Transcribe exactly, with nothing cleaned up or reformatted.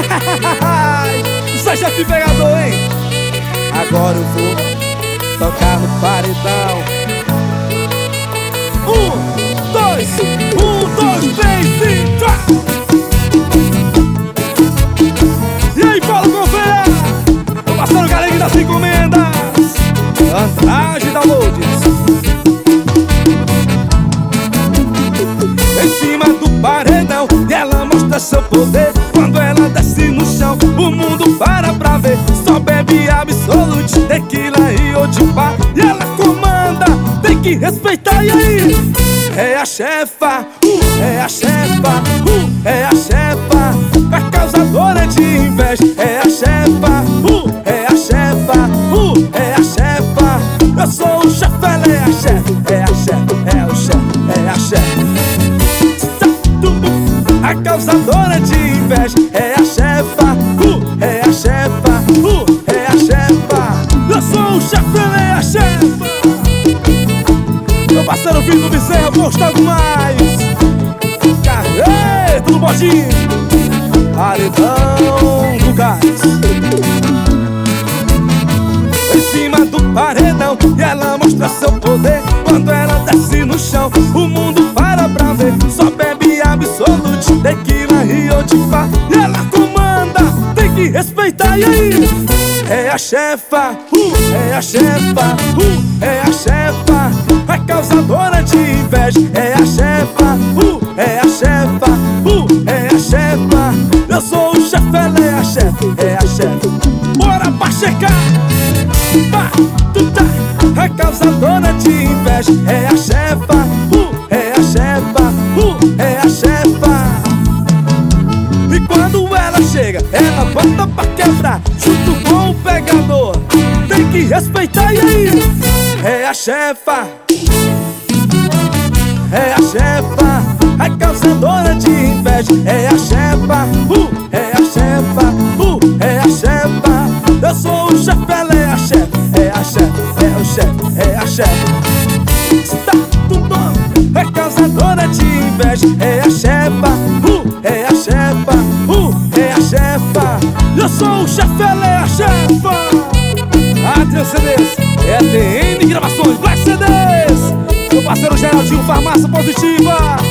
Isso é chefe pegador, hein? Agora eu vou tocar no paredão. Um, dois, um, dois, três e quatro. E aí, Paulo Gouveia? Tô passando o galinho das encomendas. Andrade Downloads. Em cima do paredão, e ela mostra seu poder. Quando ela desce no chão, o mundo para pra ver. Só bebe Absolute, tequila e Odipá. E ela comanda, tem que respeitar. E aí? É a chefa, uh, é a chefa, uh, é a chefa, a causadora de inveja. É a chefa, uh, é a chefa, uh, é a chefa. Eu sou o chefe, ela é a chefe. É a chefe, é o chefe, é a chefe. A causadora de inveja. É a chefa, uh, é a chefa, uh, é a chefa. Eu sou o chefe, ela é a chefa. Meu parceiro Vitor Bezerra, postando mais. Carreto no bodinho. Paredão do gás. Em cima do paredão, e ela mostra seu poder. Quando ela desce no chão, o mundo para pra ver. Só bebe Absolute, tequila e Odipá. E ela comanda, tem que respeitar. E aí? É a chefa, uh, é a chefa, uh, é a chefa, a causadora de inveja. É a chefa, uh, é a chefa, uh, é a chefa. Eu sou o chefe, ela é a chefe, é a chefe. Bora pra checar. A causadora de inveja. É a chefa, uh, é a chefa, uh, é a chefa. E quando ela chega, ela bota pra quebrar, junto com o pegador. Tem que respeitar. E aí? É a chefa, é a chefa, a causadora de inveja. É a chefa, uh, é a chefa, uh, é a chefa. Eu sou o chefe, ela é a chefe. É a chefe, é o chefe, é a chefe. Está tudo bom. É causadora de inveja. É a chefa, uh, é a chefa, uh, é a chefa. Eu sou o chefe, ela é a chefa. Adrian C Ds, é a T N Gravações, Black C Ds. Meu parceiro Geraldinho, Farmácia Positiva.